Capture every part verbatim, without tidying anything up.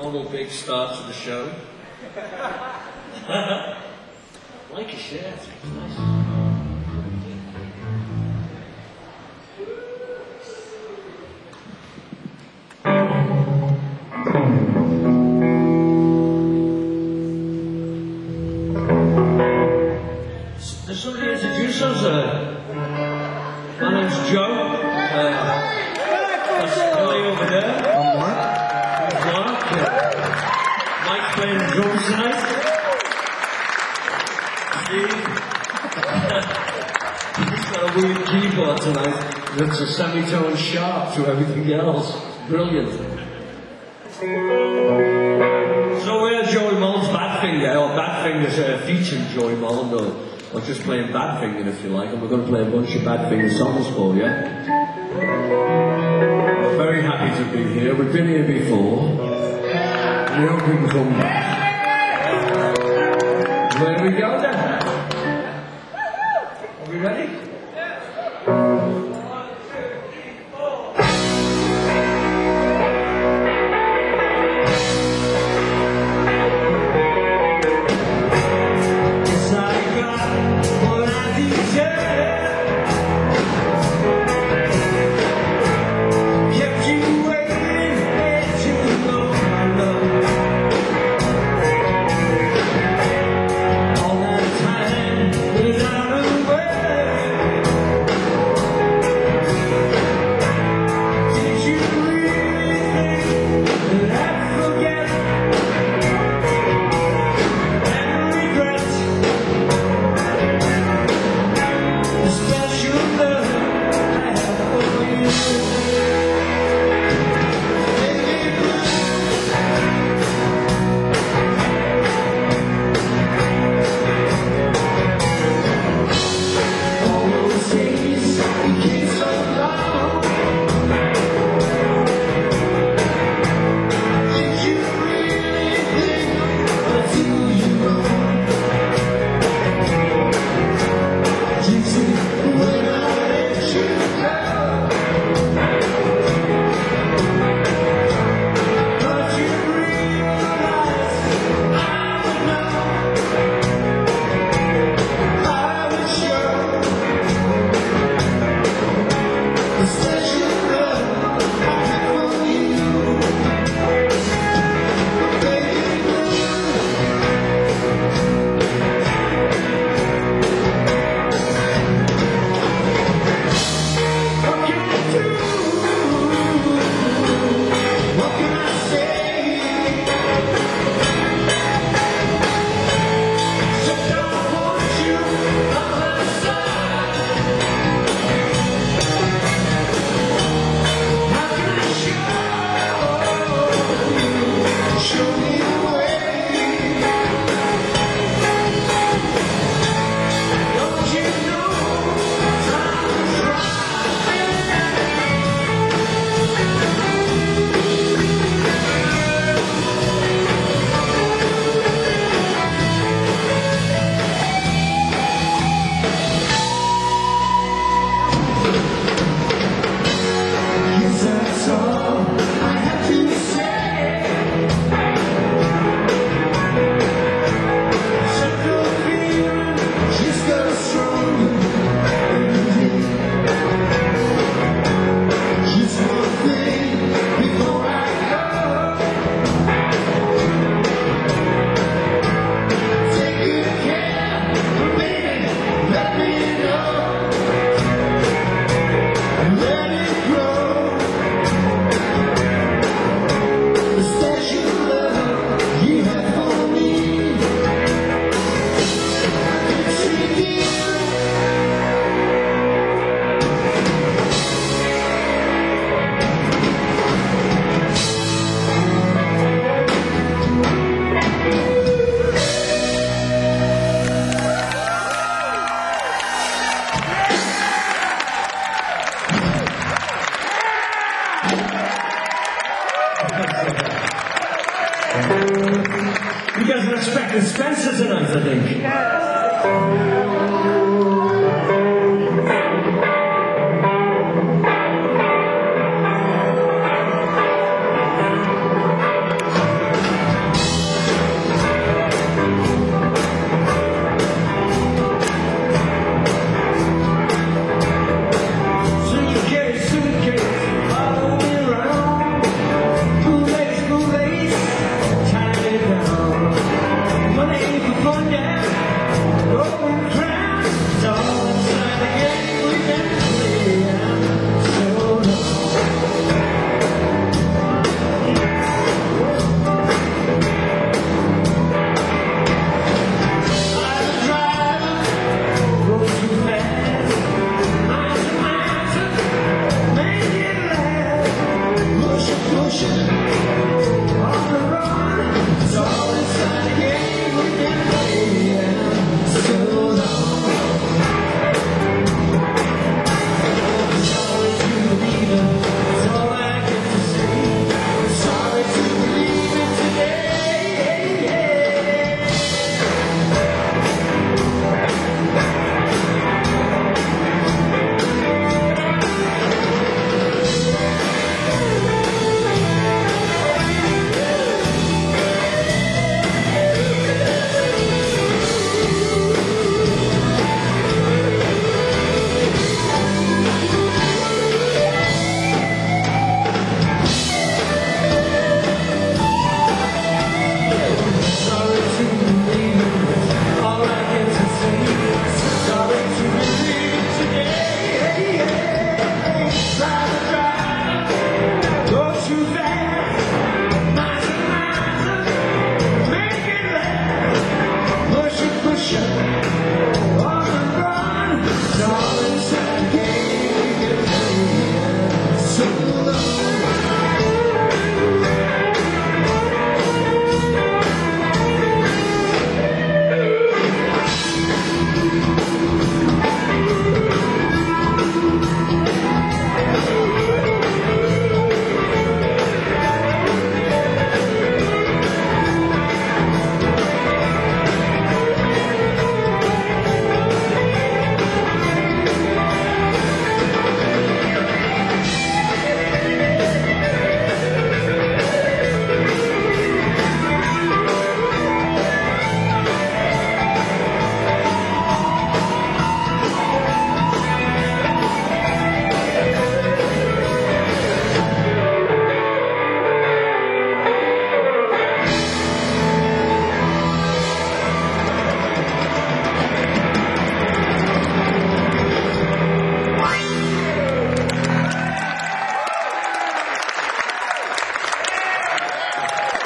normal big start to the show. Like a shirt, it's nice. Does somebody introduce us? Uh, my name's Joe. Uh, that's Ellie over there. I'm Mark. Mark. Uh, Mike's playing drums tonight. Steve. He's got a weird keyboard tonight that's a semitone sharp to everything else. Brilliant. So we're Joey Mullen's Badfinger, or Badfinger's uh, featuring Joey Mullen, or, or just playing Badfinger if you like, and we're going to play a bunch of Badfinger songs for you. We're very happy to be here. We've been here before. We hope we can come back. Where do we go then? Are we ready? You guys are expecting Spencer tonight, I think.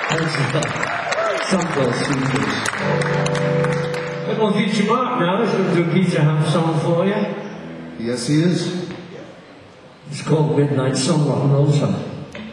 Some called Seekers. We're going to feature Mark now. He's going to do a Peter Ham song for you. Yes, he is. It's called Midnight Sun, rock and roll song.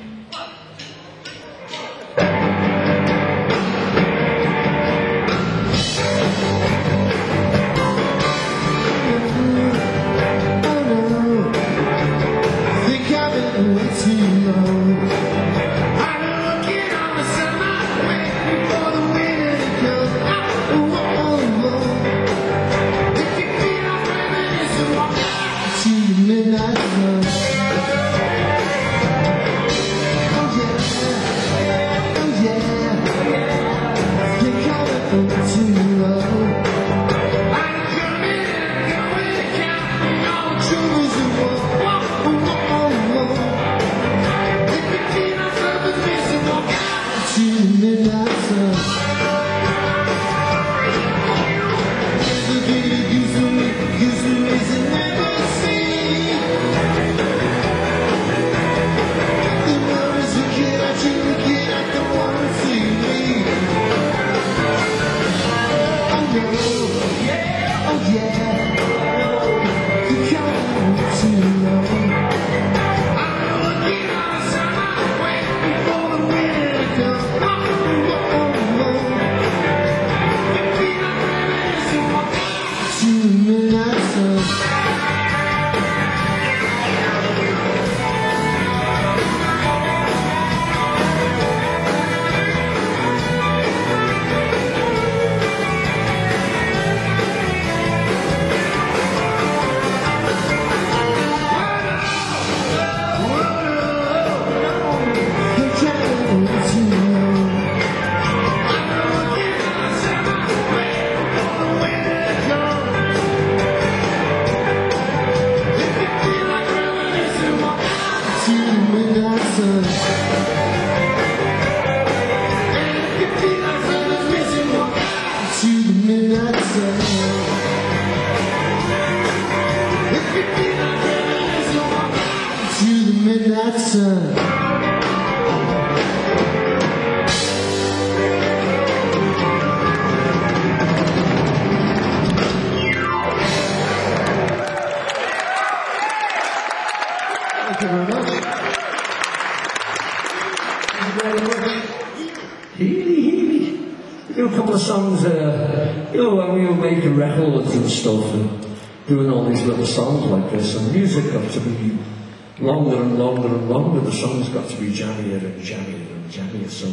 Songs, uh, you know, when we were making records and stuff and doing all these little songs like this, and music got to be longer and longer and longer, the songs got to be jammier and jammier and jammier, so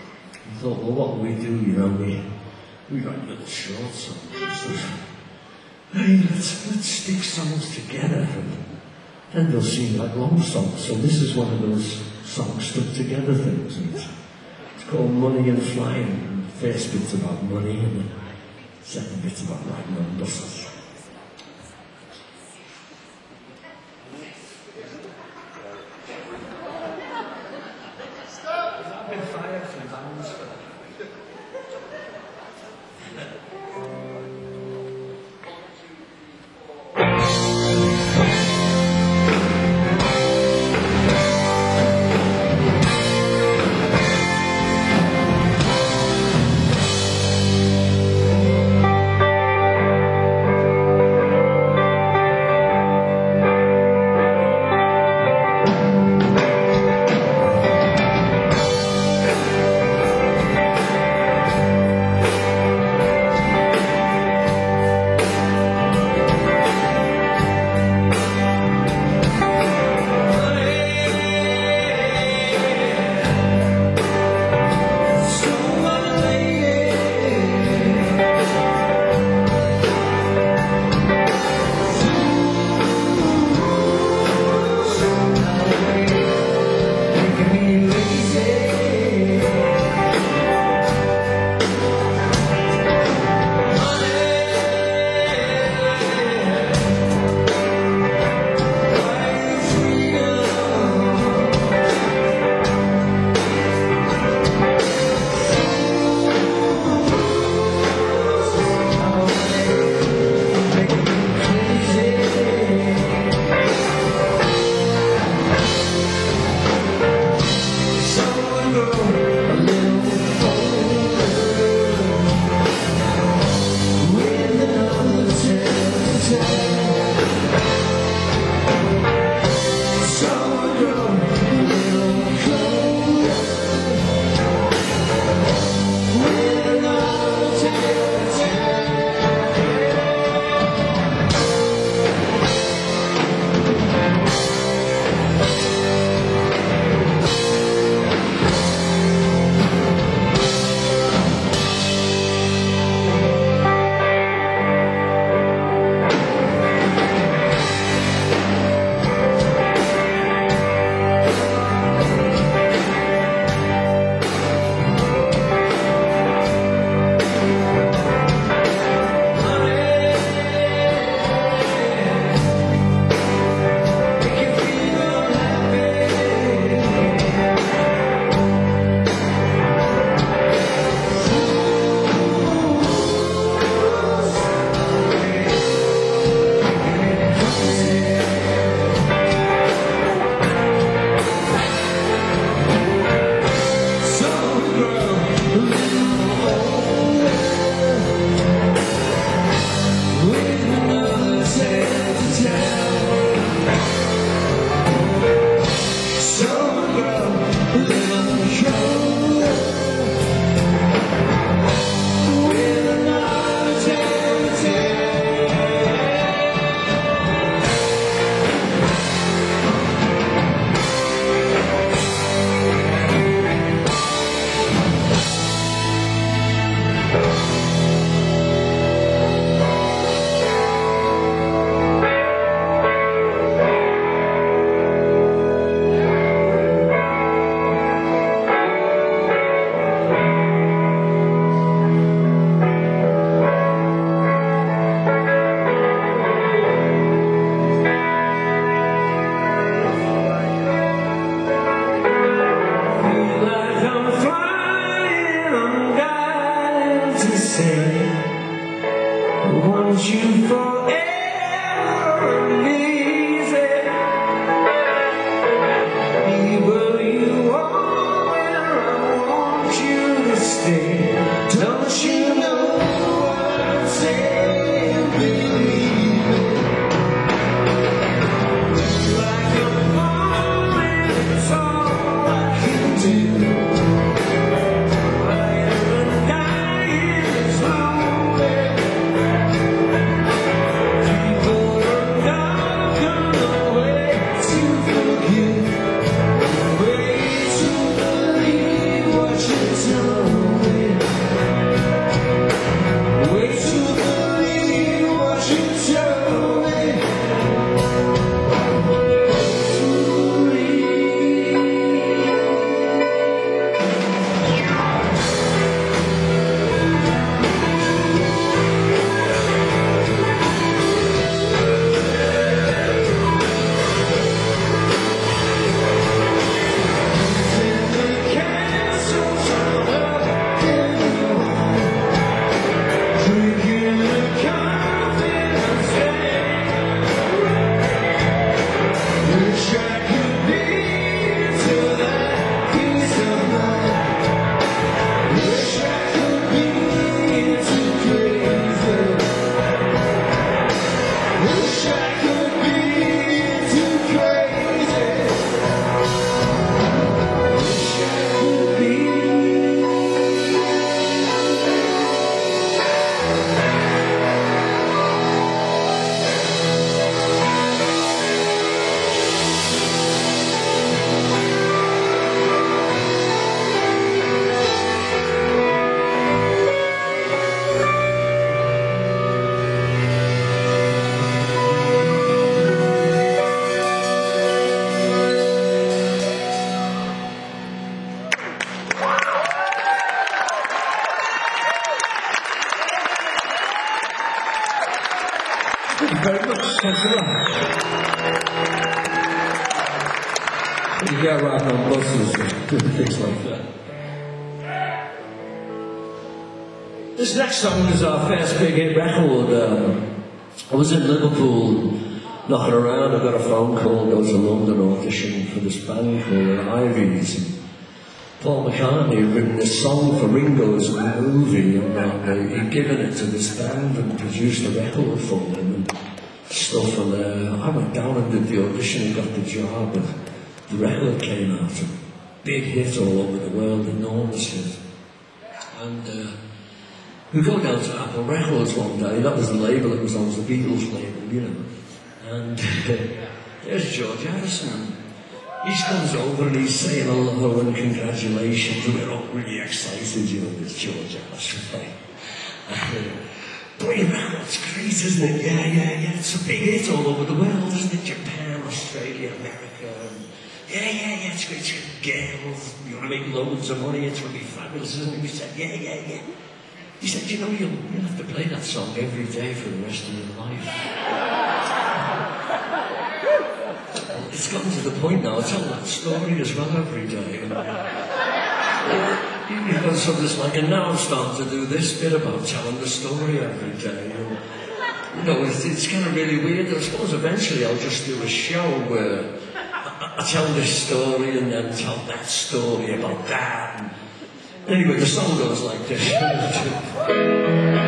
we thought, well, what do we do, you know, we, we got little short songs and stuff. Hey, let's, let's stick songs together, and then they'll seem like long songs, so this is one of those songs stuck together things, and it's, it's called Money and Flying. First bit's about money, and the second bit's about riding on buses. say, I want you forever and easy. Be where you are where I want you to stay. Don't you know what I'm saying? Believe me. Like a moment, it's all I can do. Thank you very much. Thanks a lot. You get around on buses and things like that. This next song is our first big hit record. Um, I was in Liverpool knocking around. I got a phone call, go to London audition for this band called the Ivies. And Paul McCartney had written this song for Ringo's movie, and uh, he'd given it to this band and produced a record for them and stuff. And uh, I went down and did the audition and got the job, and the record came out. A big hit all over the world, enormous hit. And uh, we go down to Apple Records one day. That was the label that was on, the Beatles label, you know. And uh, there's George Harrison. He comes over and he's saying hello and congratulations. We're all really excited, you know, this George Harrison thing. Boy, man, that's great, isn't it? Yeah, yeah, yeah. It's a big hit all over the world, isn't it? Japan, Australia, America. And yeah, yeah, yeah. It's great. It's great girls. You want to make loads of money. It's going to be fabulous, isn't it? We said, yeah, yeah, yeah. He said, you know, you'll, you'll have to play that song every day for the rest of your life. It's gotten to the point now, I tell that story as well every day. And, uh, you know, so there's like, and now I'm starting to do this bit about telling the story every day. And, you know, it's, it's kind of really weird. I suppose eventually I'll just do a show where I, I tell this story and then tell that story about that. And anyway, the song goes like this.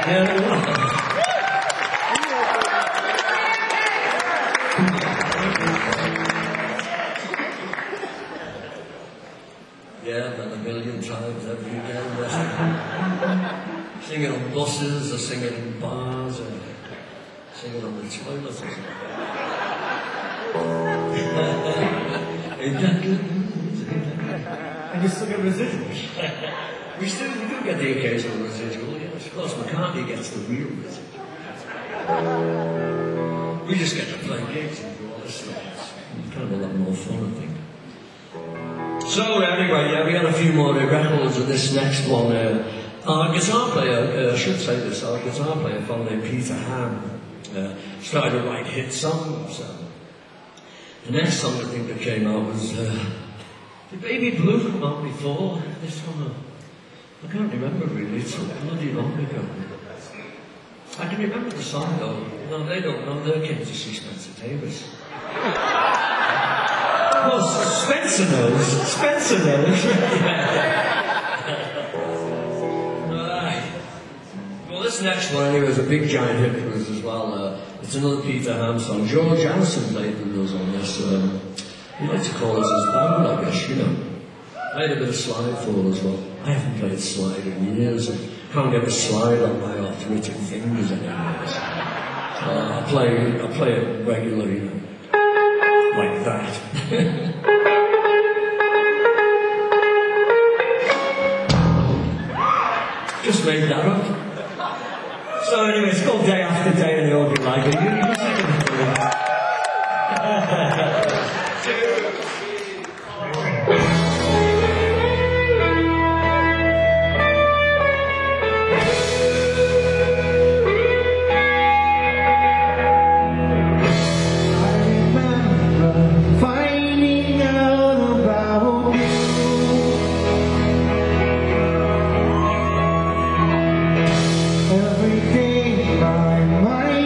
Yeah, man, a million times every day. Singing on buses, or singing in bars, or singing on the toilet or something. And you still get residuals. we still we do get the occasional residual, yes. Of course, McCartney gets the real residual. We just get to play gigs and do all this stuff. It's kind of a lot more fun, I think. So anyway, yeah, we had a few more uh, records, and this next one, uh, our guitar player, uh, I should say this, our guitar player, a fellow named Peter Ham, uh, started to write hit songs. Uh, the next song I think that came out was, uh, did Baby Blue come out before this one? Uh, I can't remember really, it's so bloody long ago. I can remember the song though. No, they don't know, they came to see Spencer Davis. Well, Spencer knows. Spencer knows. Right. Well, this next one anyway was a big giant hit for us as well. Uh, it's another Peter Ham song. George Allison played with us on this. Um, he liked to call us his band, I guess, you know. Played a bit of slide for us as well. I haven't played slide in years. I can't get the slide on my arthritic fingers anymore. So I play, I play it regularly, you know. Like that. Just made that up. So anyway, it's called Day After Day, and they all be like it. You can sing it for me. Every day my mind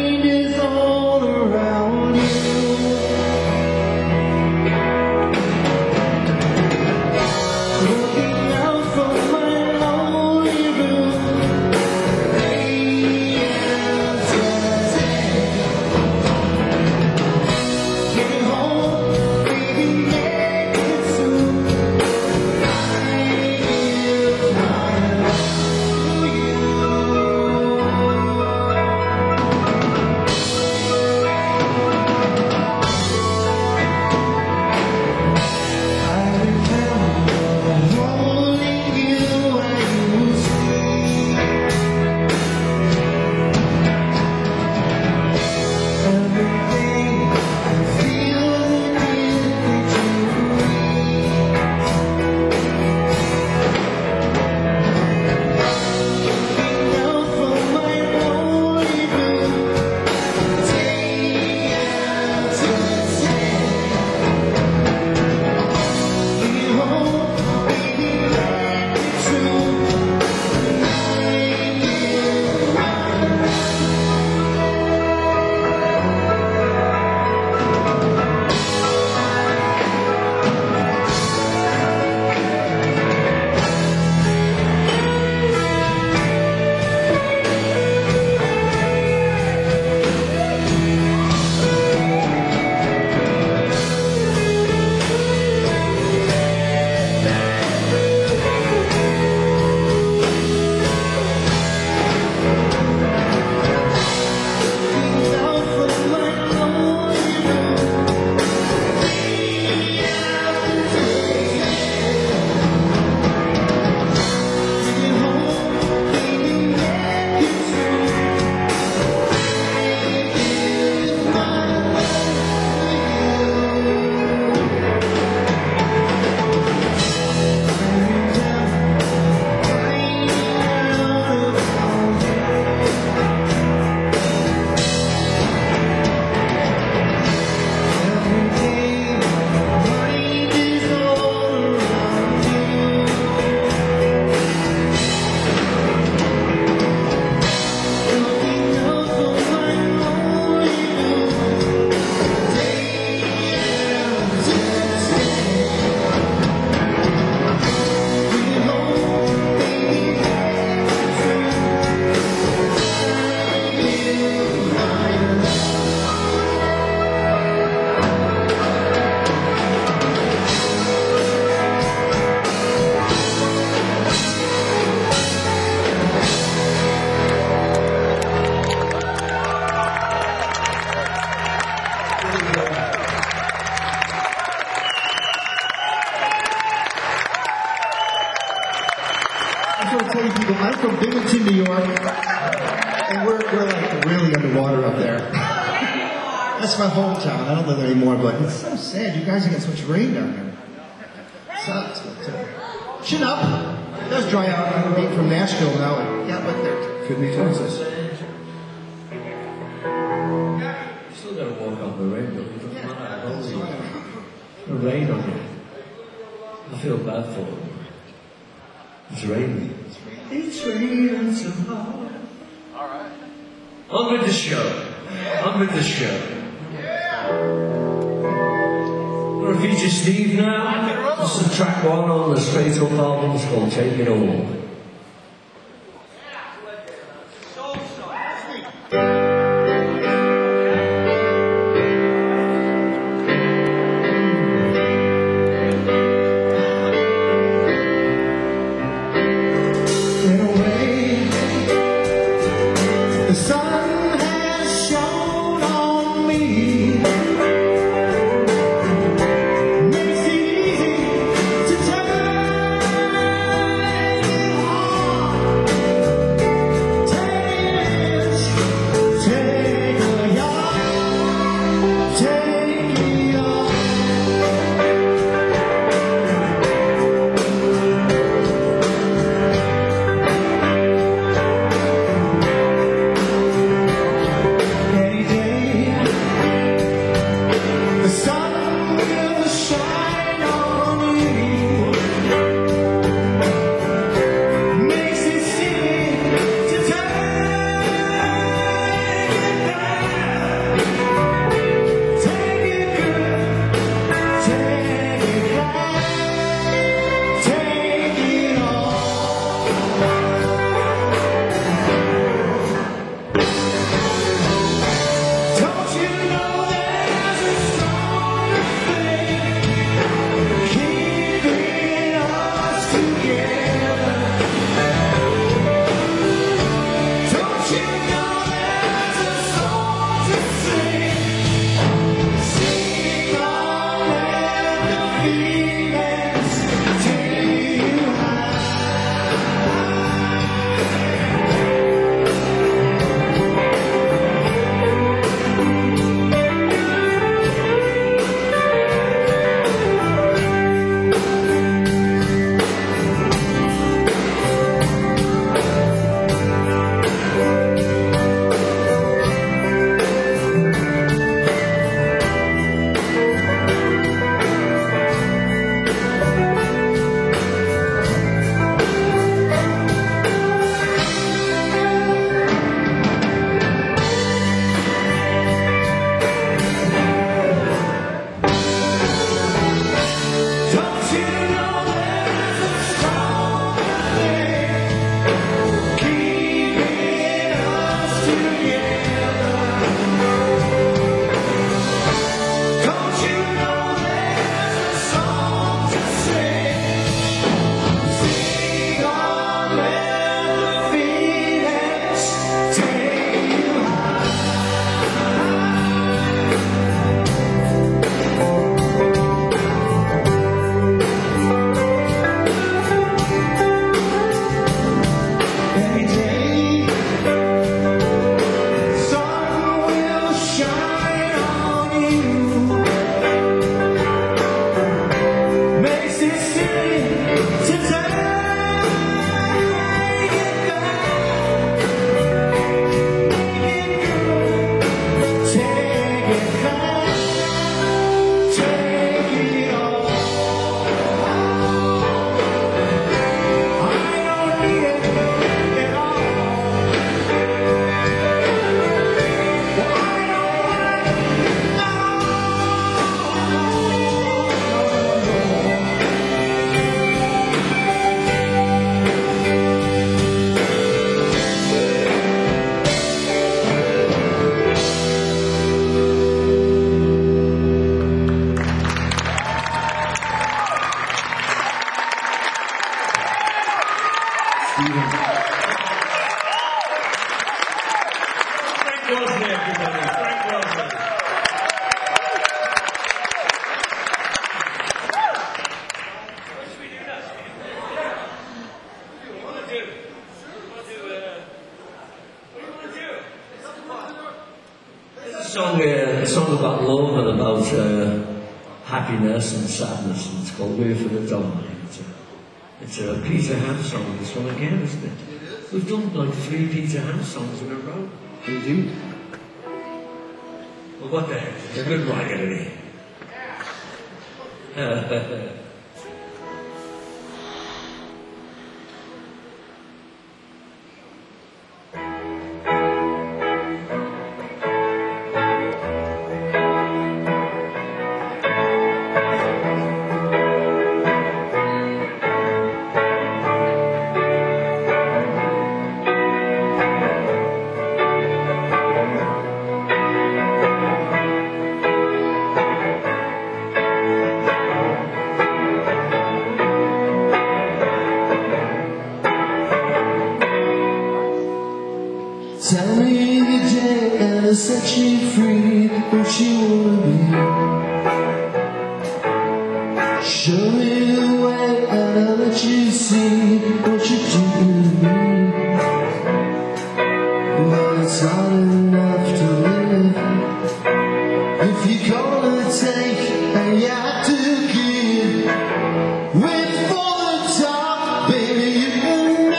just want to tell you people, I'm from Binghamton, New York, and we're, we're like really underwater up there. That's my hometown. I don't live there anymore, but it's so sad. You guys are getting so much rain down here. It sucks. But, uh, chin up. It does dry out. I'm being from Nashville now, and yeah, but there could be Texas. You still got to walk out the rain, but it doesn't matter. The rain on you. I feel bad for them. It's raining. It's raining so hard. All right. On with the show. On with the show. We're going to feature Steve now. This is track one on the Straight Up album. It's called Take It All. One, two. song, uh, a song about love and about uh, happiness and sadness, and it's called Way for the Dawn. It's a, it's a Peter Ham song, this one again, isn't it? We've done like three Peter Ham songs in a row. Indeed. Well, what the heck? It's a good writer, isn't he? Tell me the day and I'll set you free. What you wanna be? Show me the way and I'll let you see what you do to me. Well, it's hard enough to live if you're gonna take and you have to give. Wait for the top, baby, you and I.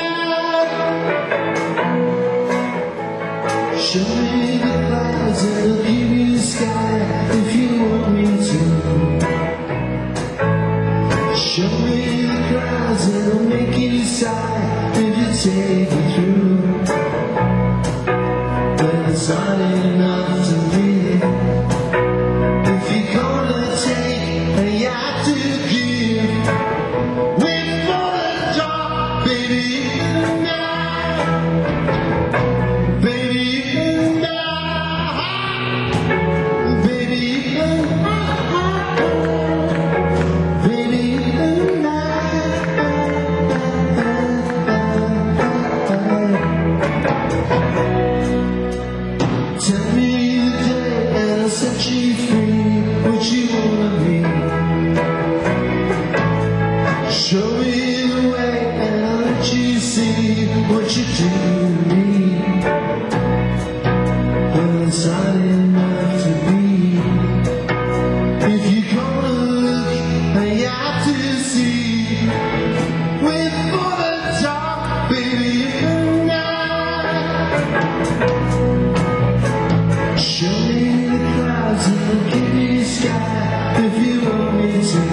Show me the clouds and I'll give you the sky if you want me to. Show me the crowds and I'll make you decide if you take me through. But it's not enough to live if you're gonna take and you have to give. Wait for the dawn, baby, and I. Baby, and I. Baby, and I. Baby, and I. Tell me the day and I'll set you free. What you wanna be? Show me the way and I'll let you see what you do to me. Well, it's not enough to be if you're gonna look and you have to see. Wait for the top, baby, and I. Show me the clouds and I'll give you the sky if you want me to.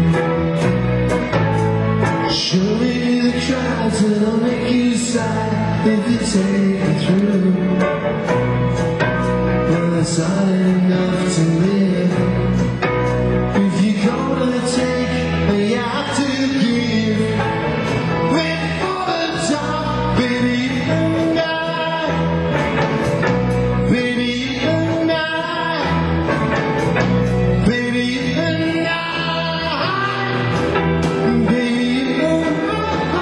Show me the crowds and I'll make you sigh if you take me through. Well, it's not enough to live if you're gonna take and you have to give. Wait for the top, baby, and I. Baby, and I. Baby, and I. Baby, and I.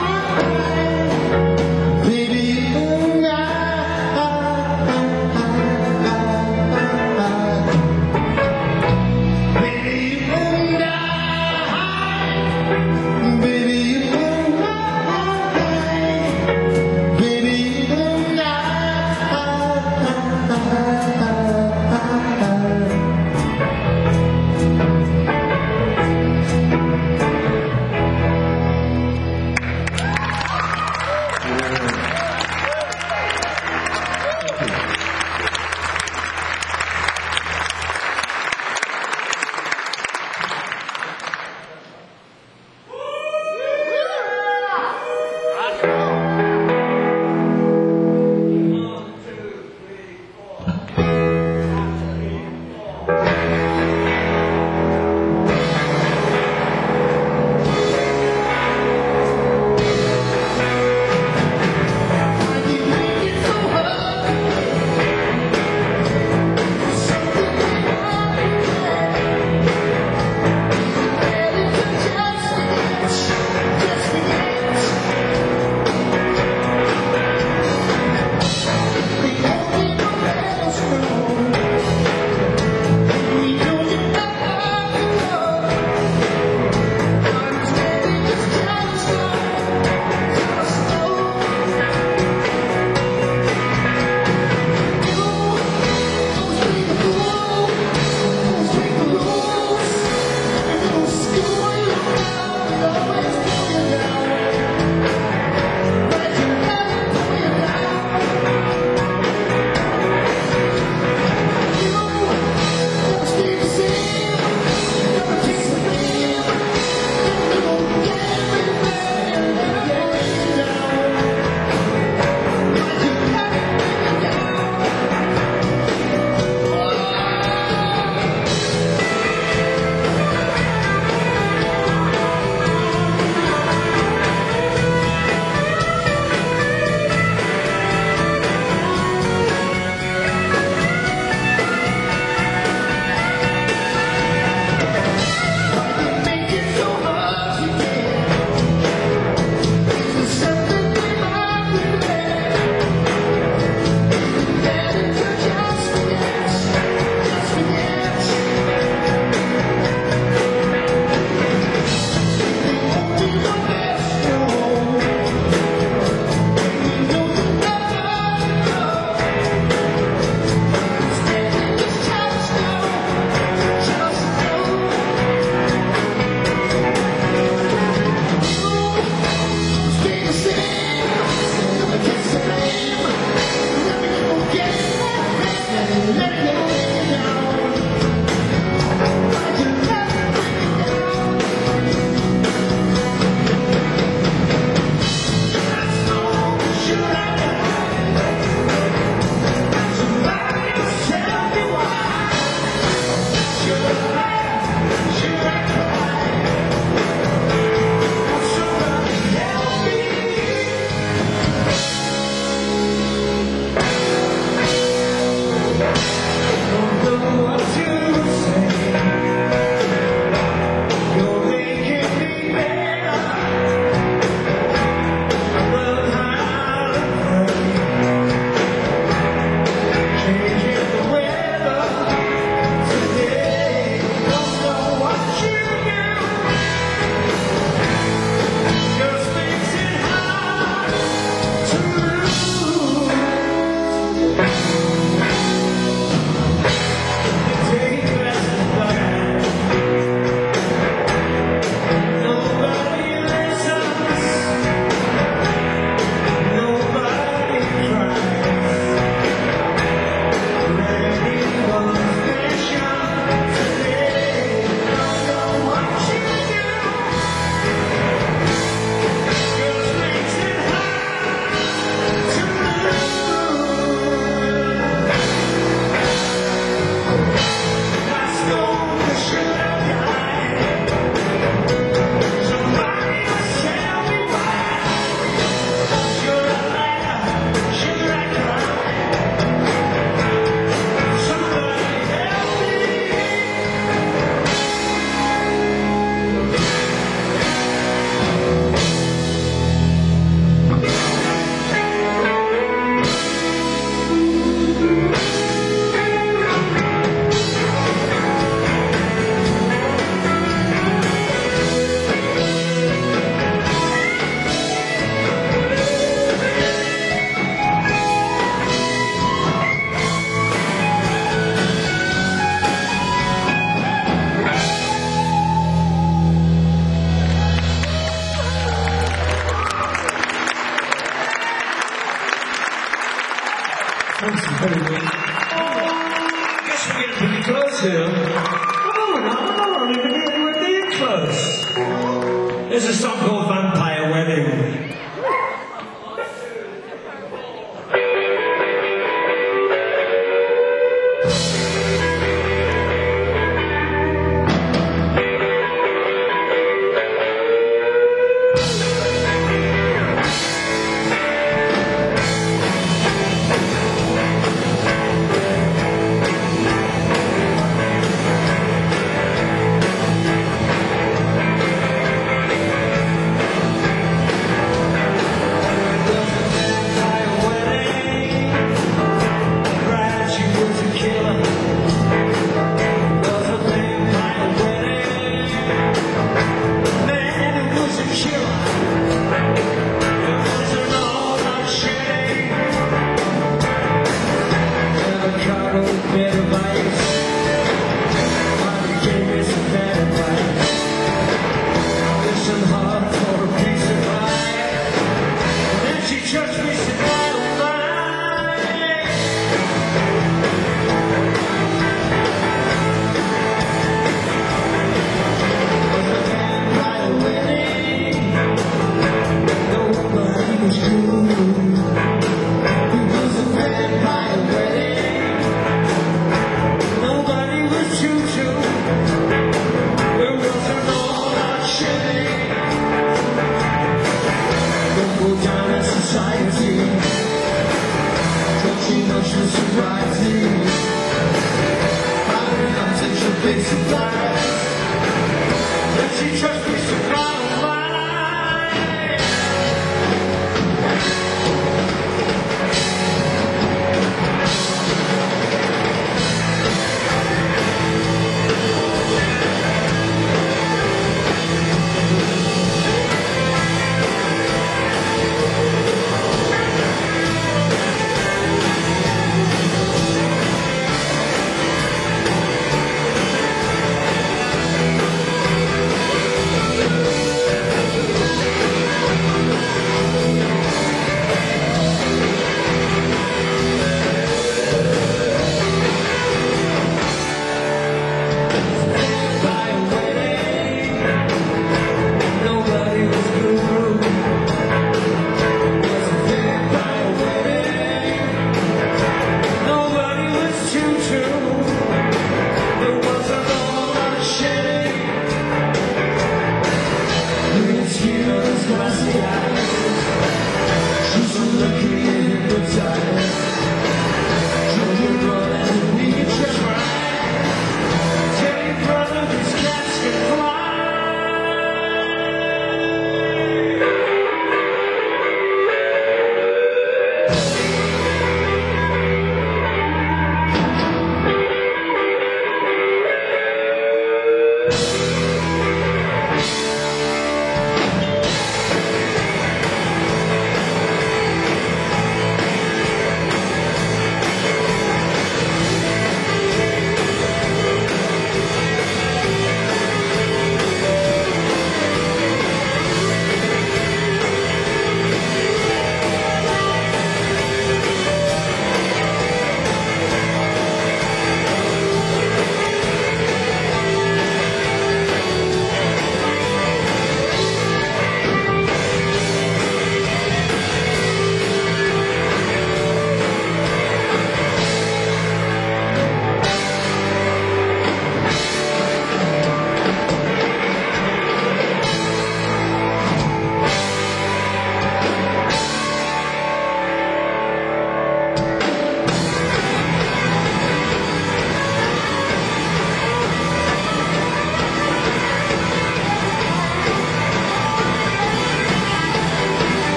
Baby, and I. very much. I guess we're getting pretty close here. Oh, no, no, we're not even anywhere near close. There's a song called Vampire Wedding.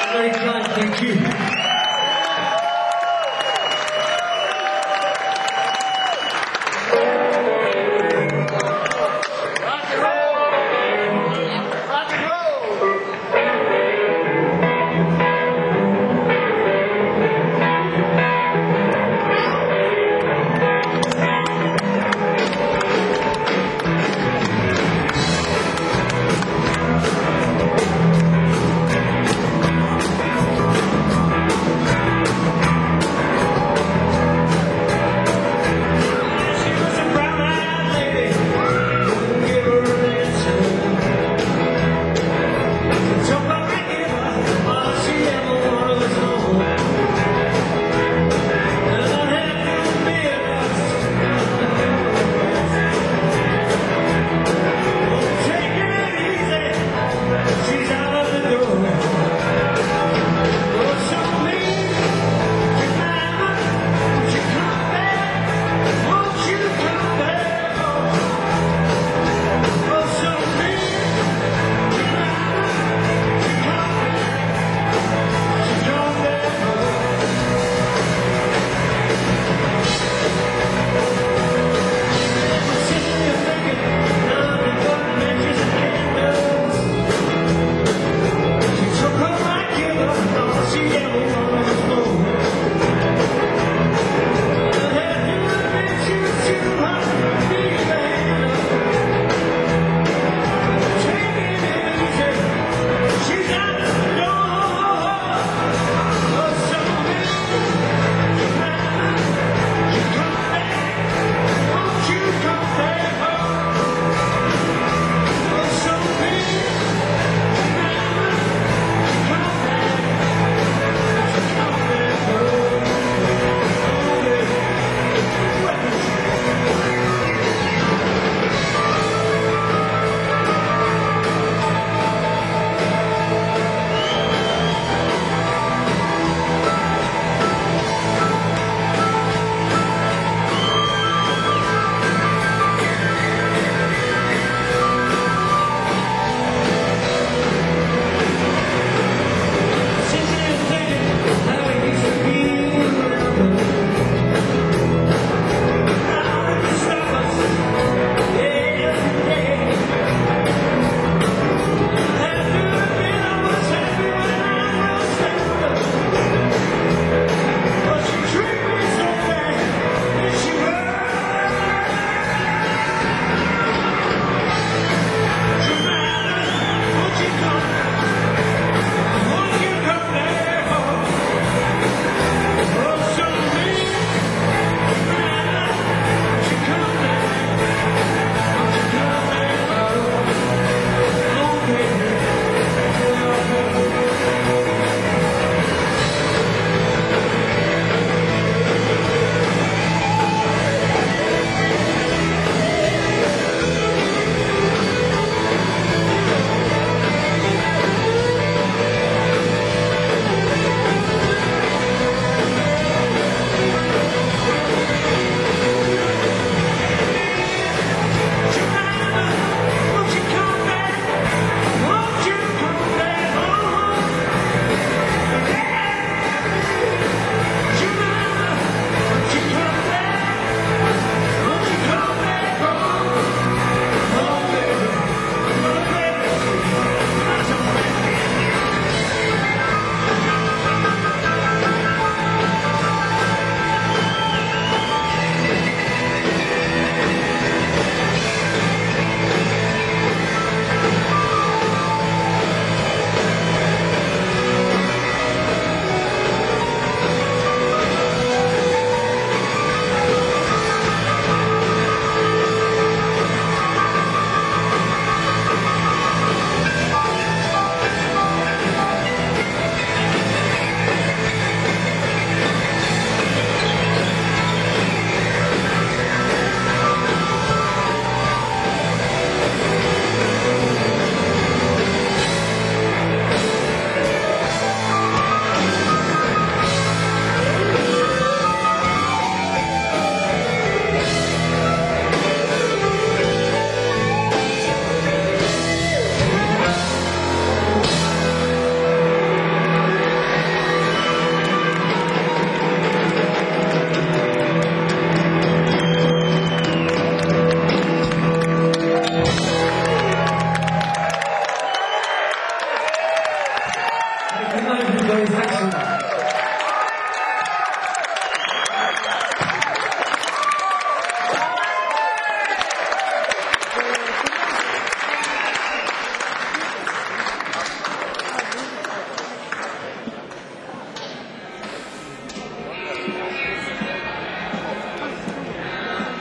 Very kind, thank you.